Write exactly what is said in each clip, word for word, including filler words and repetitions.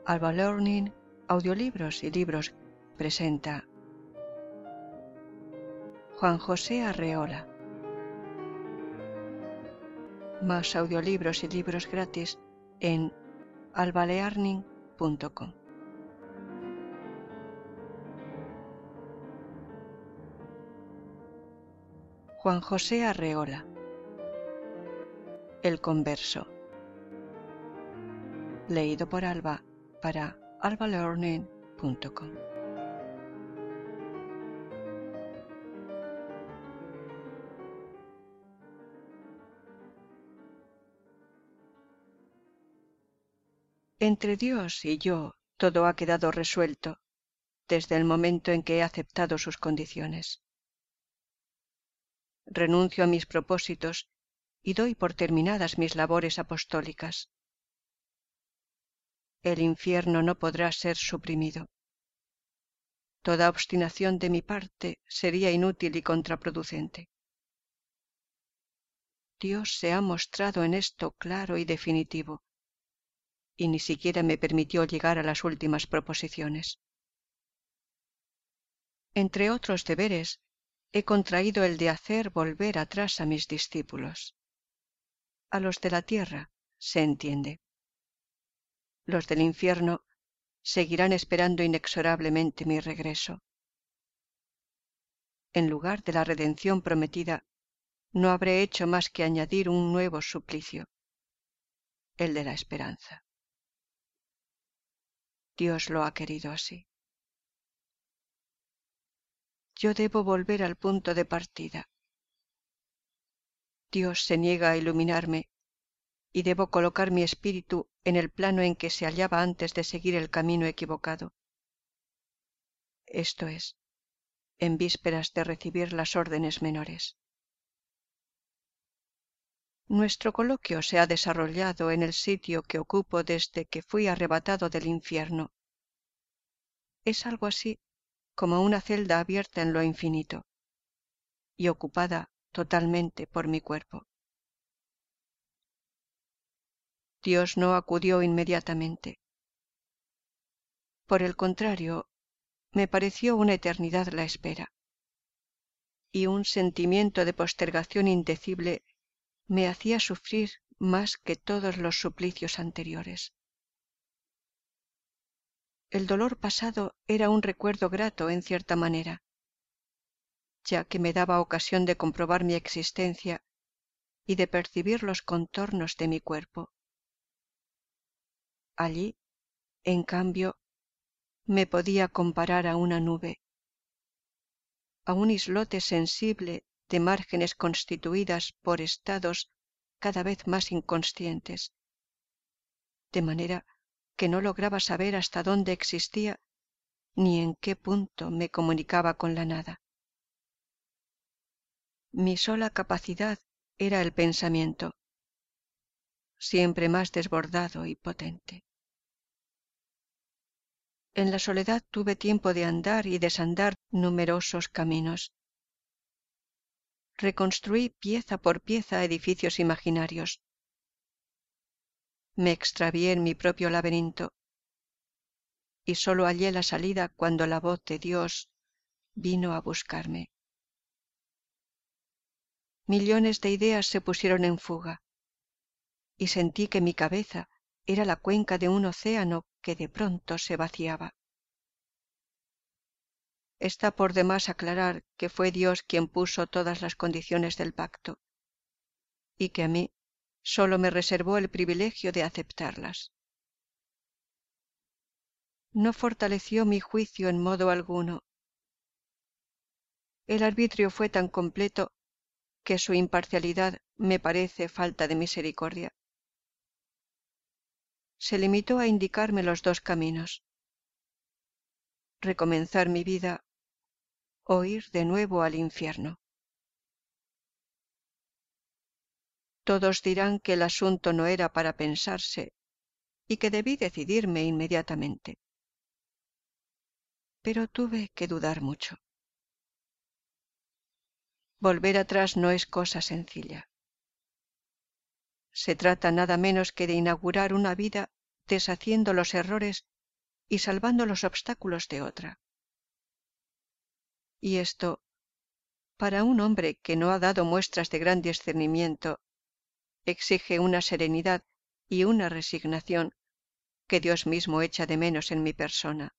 Alba Learning, Audiolibros y Libros presenta Juan José Arreola. Más audiolibros y libros gratis en alba learning punto com. Juan José Arreola. El converso. Leído por Alba para alba learning punto com. Entre Dios y yo todo ha quedado resuelto desde el momento en que he aceptado sus condiciones. Renuncio a mis propósitos y doy por terminadas mis labores apostólicas. El infierno no podrá ser suprimido. Toda obstinación de mi parte sería inútil y contraproducente. Dios se ha mostrado en esto claro y definitivo, y ni siquiera me permitió llegar a las últimas proposiciones. Entre otros deberes, he contraído el de hacer volver atrás a mis discípulos. A los de la tierra, se entiende. Los del infierno seguirán esperando inexorablemente mi regreso. En lugar de la redención prometida, no habré hecho más que añadir un nuevo suplicio, el de la esperanza. Dios lo ha querido así. Yo debo volver al punto de partida. Dios se niega a iluminarme y debo colocar mi espíritu en el plano en que se hallaba antes de seguir el camino equivocado. Esto es, en vísperas de recibir las órdenes menores. Nuestro coloquio se ha desarrollado en el sitio que ocupo desde que fui arrebatado del infierno. Es algo así como una celda abierta en lo infinito y ocupada totalmente por mi cuerpo. Dios no acudió inmediatamente. Por el contrario, me pareció una eternidad la espera, y un sentimiento de postergación indecible me hacía sufrir más que todos los suplicios anteriores. El dolor pasado era un recuerdo grato en cierta manera, ya que me daba ocasión de comprobar mi existencia y de percibir los contornos de mi cuerpo. Allí, en cambio, me podía comparar a una nube, a un islote sensible de márgenes constituidas por estados cada vez más inconscientes, de manera que no lograba saber hasta dónde existía ni en qué punto me comunicaba con la nada. Mi sola capacidad era el pensamiento, siempre más desbordado y potente. En la soledad tuve tiempo de andar y desandar numerosos caminos. Reconstruí pieza por pieza edificios imaginarios. Me extravié en mi propio laberinto y sólo hallé la salida cuando la voz de Dios vino a buscarme. Millones de ideas se pusieron en fuga y sentí que mi cabeza era la cuenca de un océano que de pronto se vaciaba. Está por demás aclarar que fue Dios quien puso todas las condiciones del pacto y que a mí sólo me reservó el privilegio de aceptarlas. No fortaleció mi juicio en modo alguno. El arbitrio fue tan completo que su imparcialidad me parece falta de misericordia. Se limitó a indicarme los dos caminos: recomenzar mi vida o ir de nuevo al infierno. Todos dirán que el asunto no era para pensarse y que debí decidirme inmediatamente. Pero tuve que dudar mucho. Volver atrás no es cosa sencilla. Se trata nada menos que de inaugurar una vida deshaciendo los errores y salvando los obstáculos de otra. Y esto, para un hombre que no ha dado muestras de gran discernimiento, exige una serenidad y una resignación que Dios mismo echa de menos en mi persona.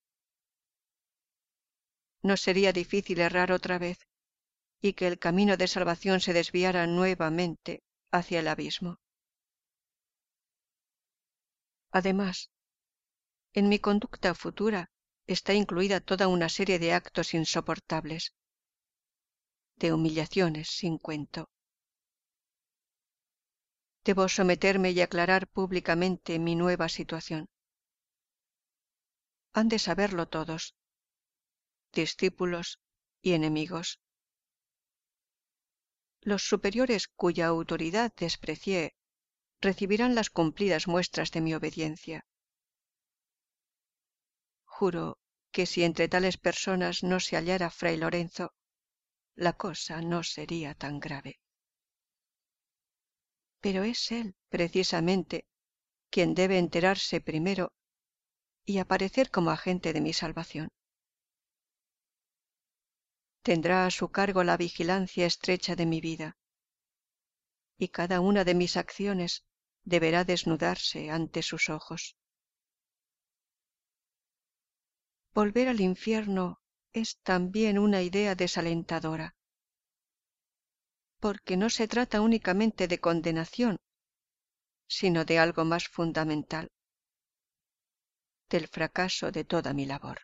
¿No sería difícil errar otra vez y que el camino de salvación se desviara nuevamente hacia el abismo? Además, en mi conducta futura está incluida toda una serie de actos insoportables, de humillaciones sin cuento. Debo someterme y aclarar públicamente mi nueva situación. Han de saberlo todos, discípulos y enemigos. Los superiores cuya autoridad desprecié recibirán las cumplidas muestras de mi obediencia. Juro que si entre tales personas no se hallara Fray Lorenzo, la cosa no sería tan grave. Pero es él, precisamente, quien debe enterarse primero y aparecer como agente de mi salvación. Tendrá a su cargo la vigilancia estrecha de mi vida, y cada una de mis acciones deberá desnudarse ante sus ojos. Volver al infierno es también una idea desalentadora, porque no se trata únicamente de condenación, sino de algo más fundamental, del fracaso de toda mi labor.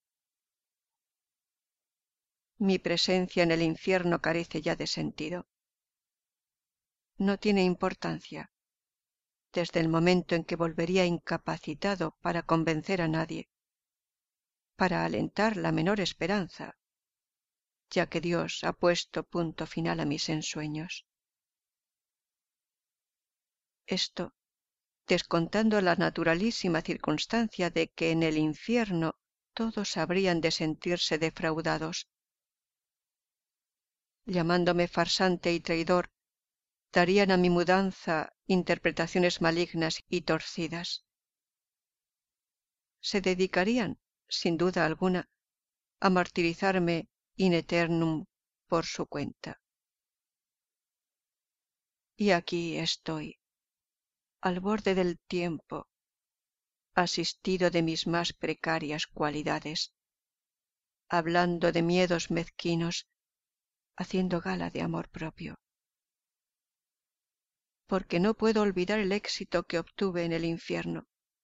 Mi presencia en el infierno carece ya de sentido. No tiene importancia, desde el momento en que volvería incapacitado para convencer a nadie, para alentar la menor esperanza, ya que Dios ha puesto punto final a mis ensueños. Esto, descontando la naturalísima circunstancia de que en el infierno todos habrían de sentirse defraudados. Llamándome farsante y traidor, darían a mi mudanza interpretaciones malignas y torcidas. Se dedicarían, sin duda alguna, a martirizarme in eternum por su cuenta. Y aquí estoy, al borde del tiempo, asistido de mis más precarias cualidades, hablando de miedos mezquinos, haciendo gala de amor propio. Porque no puedo olvidar el éxito que obtuve en el infierno.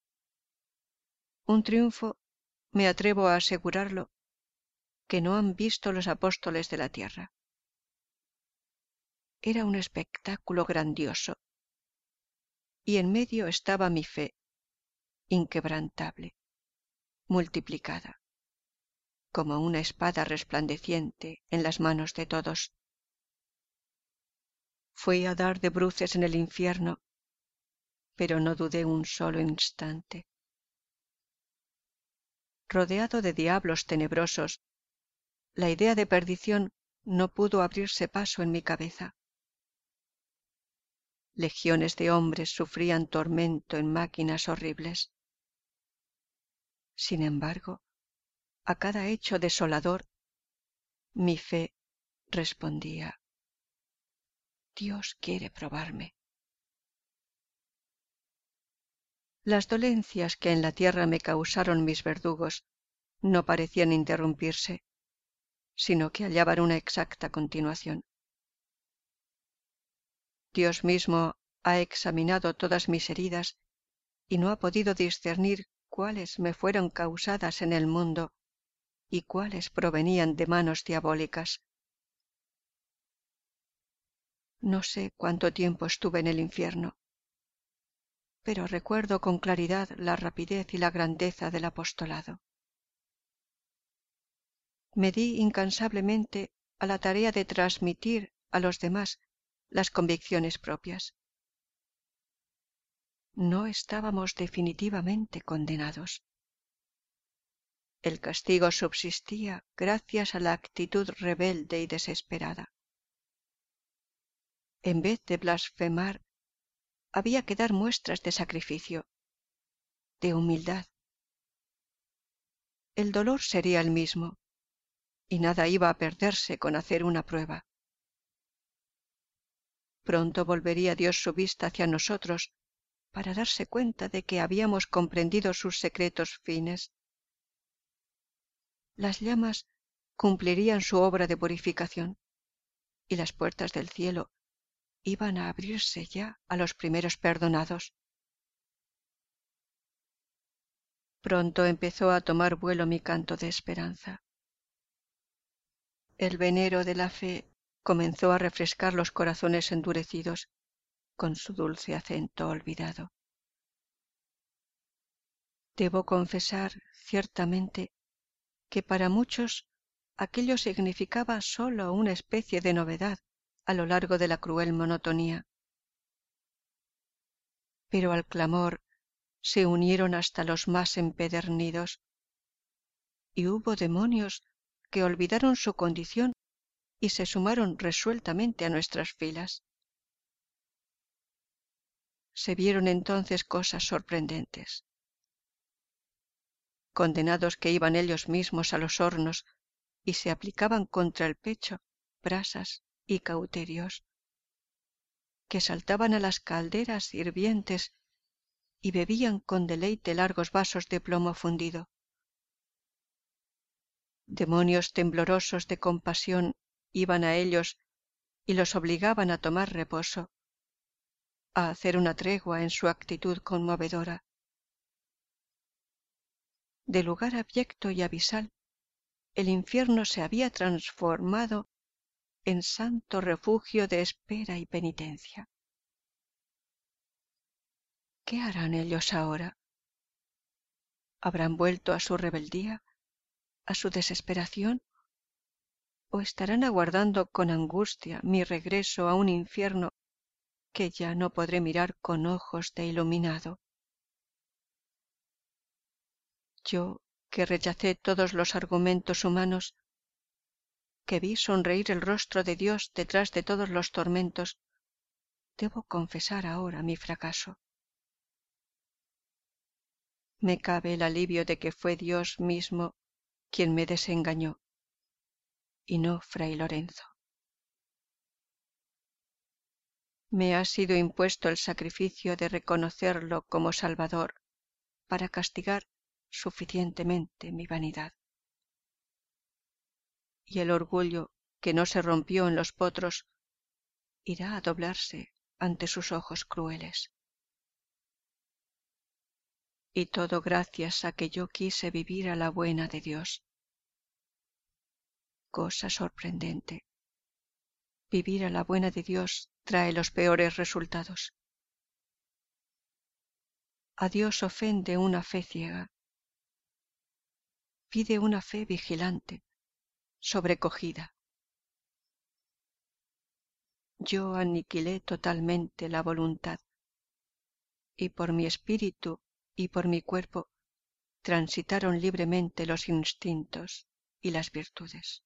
Un triunfo, me atrevo a asegurarlo, que no han visto los apóstoles de la tierra. Era un espectáculo grandioso, y en medio estaba mi fe, inquebrantable, multiplicada, como una espada resplandeciente en las manos de todos. Fui a dar de bruces en el infierno, pero no dudé un solo instante. Rodeado de diablos tenebrosos, la idea de perdición no pudo abrirse paso en mi cabeza. Legiones de hombres sufrían tormento en máquinas horribles. Sin embargo, a cada hecho desolador, mi fe respondía: Dios quiere probarme. Las dolencias que en la tierra me causaron mis verdugos no parecían interrumpirse, sino que hallaban una exacta continuación. Dios mismo ha examinado todas mis heridas y no ha podido discernir cuáles me fueron causadas en el mundo y cuáles provenían de manos diabólicas. No sé cuánto tiempo estuve en el infierno, pero recuerdo con claridad la rapidez y la grandeza del apostolado. Me di incansablemente a la tarea de transmitir a los demás las convicciones propias. No estábamos definitivamente condenados. El castigo subsistía gracias a la actitud rebelde y desesperada. En vez de blasfemar, había que dar muestras de sacrificio, de humildad, el dolor sería el mismo, y nada iba a perderse con hacer una prueba. Pronto volvería Dios su vista hacia nosotros para darse cuenta de que habíamos comprendido sus secretos fines. Las llamas cumplirían su obra de purificación, y las puertas del cielo iban a abrirse ya a los primeros perdonados. Pronto empezó a tomar vuelo mi canto de esperanza. El venero de la fe comenzó a refrescar los corazones endurecidos con su dulce acento olvidado. Debo confesar ciertamente que para muchos aquello significaba sólo una especie de novedad a lo largo de la cruel monotonía. Pero al clamor se unieron hasta los más empedernidos, y hubo demonios que olvidaron su condición y se sumaron resueltamente a nuestras filas. Se vieron entonces cosas sorprendentes. Condenados que iban ellos mismos a los hornos y se aplicaban contra el pecho brasas y cauterios, que saltaban a las calderas hirvientes y bebían con deleite largos vasos de plomo fundido. Demonios temblorosos de compasión iban a ellos y los obligaban a tomar reposo, a hacer una tregua en su actitud conmovedora. De lugar abyecto y abisal, el infierno se había transformado en santo refugio de espera y penitencia. ¿Qué harán ellos ahora? ¿Habrán vuelto a su rebeldía, a su desesperación? ¿O estarán aguardando con angustia mi regreso a un infierno que ya no podré mirar con ojos de iluminado? Yo, que rechacé todos los argumentos humanos, que vi sonreír el rostro de Dios detrás de todos los tormentos, debo confesar ahora mi fracaso. Me cabe el alivio de que fue Dios mismo quien me desengañó, y no Fray Lorenzo. Me ha sido impuesto el sacrificio de reconocerlo como Salvador para castigar suficientemente mi vanidad. Y el orgullo que no se rompió en los potros irá a doblarse ante sus ojos crueles. Y todo gracias a que yo quise vivir a la buena de Dios. Cosa sorprendente. Vivir a la buena de Dios trae los peores resultados. A Dios ofende una fe ciega. Pide una fe vigilante, sobrecogida. Yo aniquilé totalmente la voluntad, y por mi espíritu y por mi cuerpo transitaron libremente los instintos y las virtudes.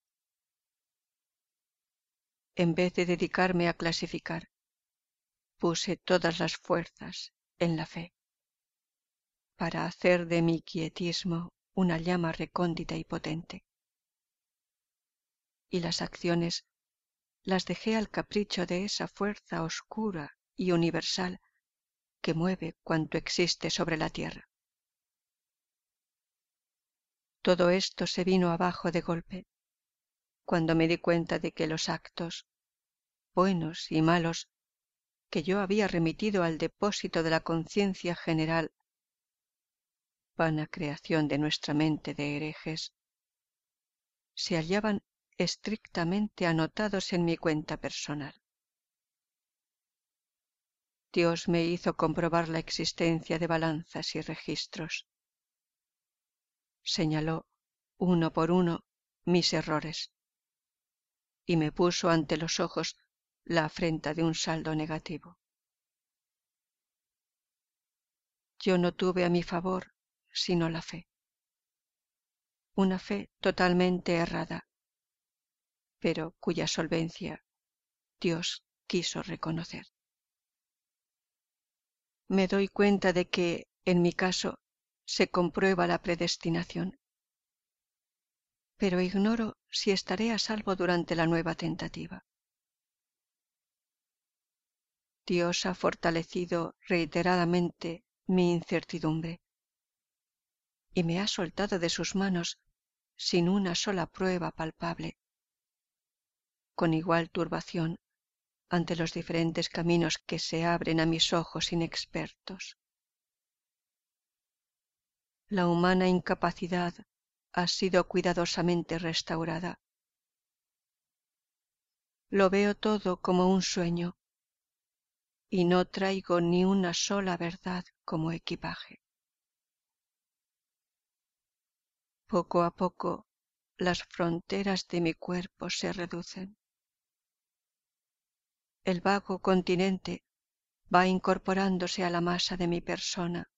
En vez de dedicarme a clasificar, puse todas las fuerzas en la fe, para hacer de mi quietismo una llama recóndita y potente. Y las acciones las dejé al capricho de esa fuerza oscura y universal que mueve cuanto existe sobre la tierra. Todo esto se vino abajo de golpe, cuando me di cuenta de que los actos, buenos y malos, que yo había remitido al depósito de la conciencia general, vana creación de nuestra mente de herejes, se hallaban estrictamente anotados en mi cuenta personal. Dios me hizo comprobar la existencia de balanzas y registros. Señaló, uno por uno, mis errores, y me puso ante los ojos la afrenta de un saldo negativo. Yo no tuve a mi favor sino la fe, una fe totalmente errada, pero cuya solvencia Dios quiso reconocer. Me doy cuenta de que, en mi caso, se comprueba la predestinación, pero ignoro si estaré a salvo durante la nueva tentativa. Dios ha fortalecido reiteradamente mi incertidumbre y me ha soltado de sus manos sin una sola prueba palpable, con igual turbación ante los diferentes caminos que se abren a mis ojos inexpertos. La humana incapacidad ha sido cuidadosamente restaurada. Lo veo todo como un sueño y no traigo ni una sola verdad como equipaje. Poco a poco las fronteras de mi cuerpo se reducen. El vago continente va incorporándose a la masa de mi persona.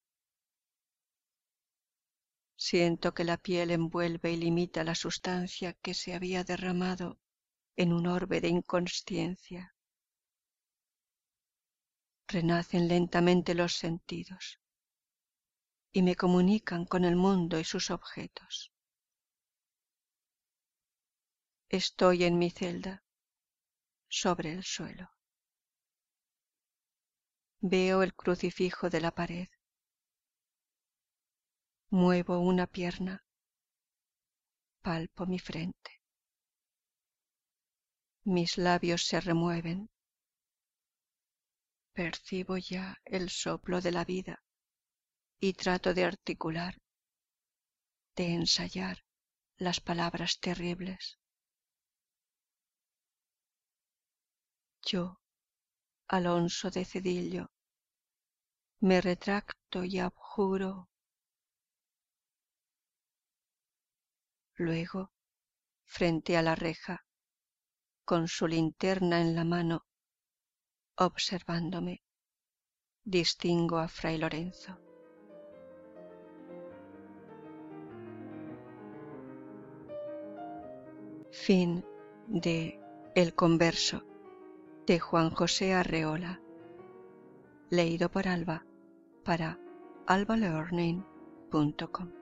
Siento que la piel envuelve y limita la sustancia que se había derramado en un orbe de inconsciencia. Renacen lentamente los sentidos y me comunican con el mundo y sus objetos. Estoy en mi celda, sobre el suelo. Veo el crucifijo de la pared. Muevo una pierna, palpo mi frente. Mis labios se remueven. Percibo ya el soplo de la vida y trato de articular, de ensayar las palabras terribles. Yo, Alonso de Cedillo, me retracto y abjuro. Luego, frente a la reja, con su linterna en la mano, observándome, distingo a Fray Lorenzo. Fin de El Converso, de Juan José Arreola, leído por Alba para alba learning punto com.